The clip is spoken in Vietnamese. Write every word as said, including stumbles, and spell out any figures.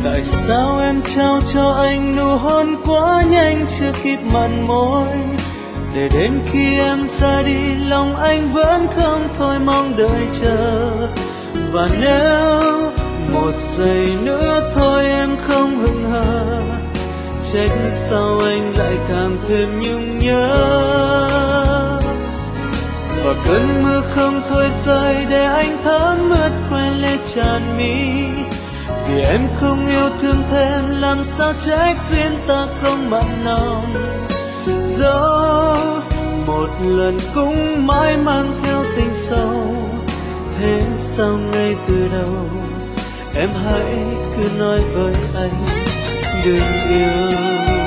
Tại sao em trao cho anh nụ hôn quá nhanh chưa kịp mặn môi, để đến khi em ra đi lòng anh vẫn không thôi mong đợi chờ. Và nếu một giây nữa thôi em không hững hờ, trách sao anh lại càng thêm nhung nhớ. Và cơn mưa không thôi rơi để anh thấm ướt khoe lệ tràn mi. Vì em không yêu thương thêm làm sao trách duyên ta không mặn nồng. Dẫu một lần cũng mãi mang theo tình sâu, thế sao ngay từ đầu em hãy cứ nói với anh đừng yêu.